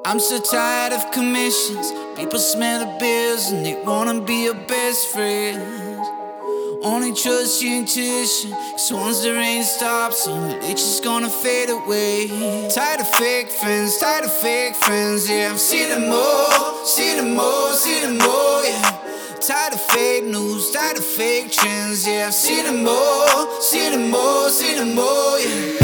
I'm so tired of commissions. People smell the bills and they wanna be your best friend. Only trust your intuition, cause once the rain stops, it's just gonna fade away. Tired of fake friends, yeah. I've seen them all, yeah. Tired of fake news, tired of fake trends, yeah. I've seen them all, yeah.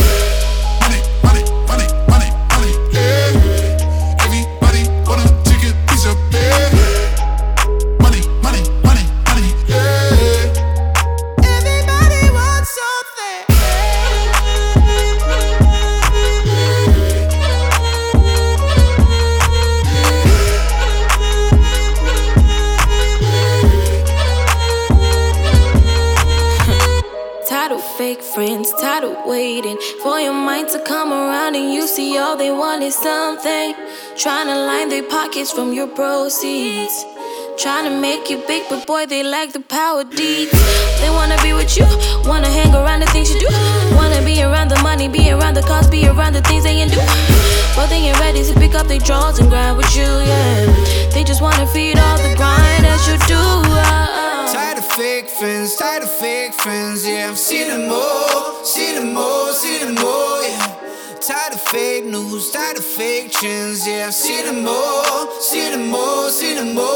Tired of fake friends, tired of waiting for your mind to come around and you see all they want is something. Trying to line their pockets from your proceeds. Trying to make you big, but boy, they lack the power deep. They wanna be with you, wanna hang around the things you do. Wanna be around the money, be around the cause, be around the things they can do. But they ain't ready to pick up their drawers and grind with you, yeah. They just wanna feed all the grind as you do. Tired of fake friends, yeah. I've seen them all, yeah. Tired of fake news, tired of fake trends, yeah. I've seen them all,